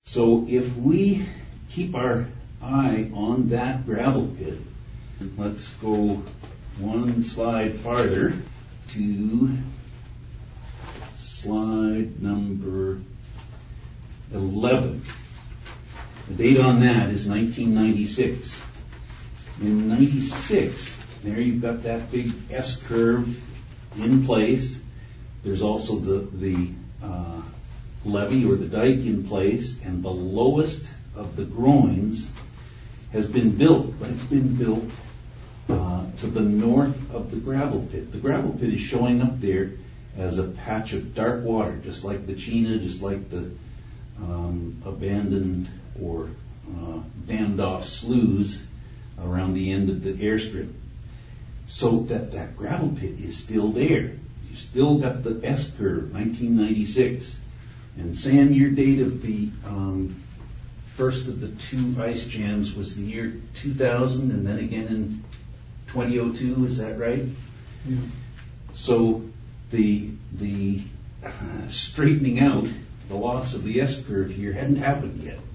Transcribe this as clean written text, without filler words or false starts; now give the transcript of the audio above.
So if we keep our eye on that gravel pit, let's go one slide farther to slide number 11. The date on that is 1996. In 96, there you've got that big S-curve in place. There's also the levee or the dike in place, and the lowest of the groins has been built, but it's been built to the north of the gravel pit. The gravel pit is showing up there as a patch of dark water, just like the Chena, just like the abandoned or dammed off sloughs around the end of the airstrip. So that gravel pit is still there. You still got the S-curve, 1996. And Sam, your date of the first of the two ice jams was the year 2000, and then again in 2002. Is that right? Yeah. So the straightening out, the loss of the S-curve here hadn't happened yet.